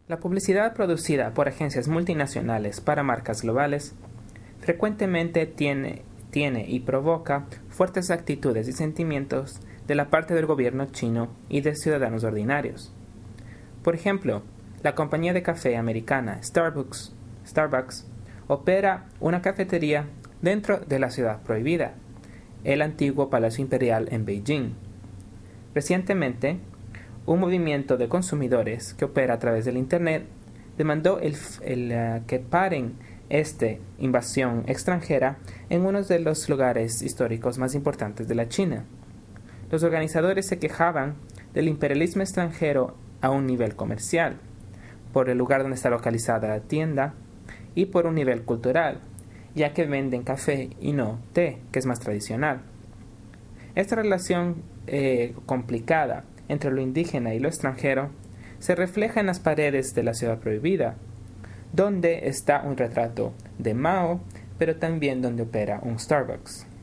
La publicidad producida por agencias multinacionales para marcas globales frecuentemente tiene y provoca fuertes actitudes y sentimientos de la parte del gobierno chino y de ciudadanos ordinarios. Por ejemplo, la compañía de café americana Starbucks opera una cafetería dentro de la ciudad prohibida, el antiguo Palacio Imperial en Beijing. Recientemente, un movimiento de consumidores que opera a través del Internet demandó que paren esta invasión extranjera en uno de los lugares históricos más importantes de la China. Los organizadores se quejaban del imperialismo extranjero a un nivel comercial, por el lugar donde está localizada la tienda, y por un nivel cultural, ya que venden café y no té, que es más tradicional. Esta relación complicada entre lo indígena y lo extranjero se refleja en las paredes de la ciudad prohibida, donde está un retrato de Mao, pero también donde opera un Starbucks.